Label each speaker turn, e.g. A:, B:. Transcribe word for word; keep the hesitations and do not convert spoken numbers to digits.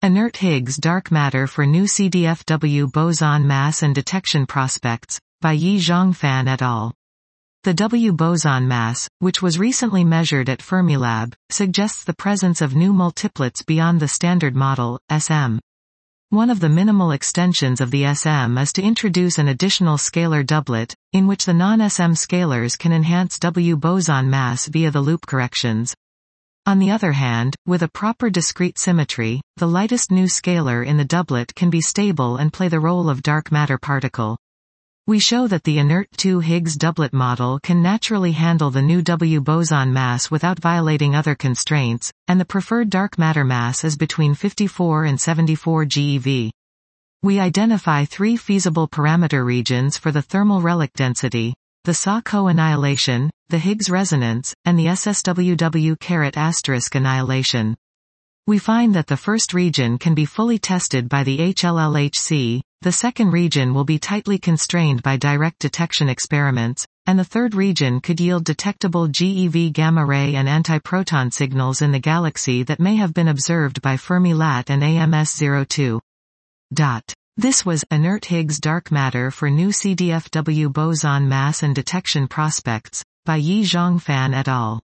A: Inert Higgs Dark Matter for New C D F W Boson Mass and Detection Prospects, by Yi-Zhang Fan et al. The W boson mass, which was recently measured at Fermilab, suggests the presence of new multiplets beyond the Standard Model, S M. One of the minimal extensions of the S M is to introduce an additional scalar doublet, in which the non-S M scalars can enhance W boson mass via the loop corrections. On the other hand, with a proper discrete symmetry, the lightest new scalar in the doublet can be stable and play the role of dark matter particle. We show that the inert two Higgs doublet model can naturally handle the new W boson mass without violating other constraints, and the preferred dark matter mass is between fifty-four and seventy-four GeV. We identify three feasible parameter regions for the thermal relic density: the S A co-annihilation, the Higgs resonance, and the S S W W asterisk annihilation. We find that the first region can be fully tested by the H L L H C, the second region will be tightly constrained by direct detection experiments, and the third region could yield detectable GeV gamma-ray and antiproton signals in the galaxy that may have been observed by Fermi-Lat and A M S zero two. This was Inert Higgs Dark Matter for New C D F W Boson Mass and Detection Prospects, by Yi-Zhang Fan et al.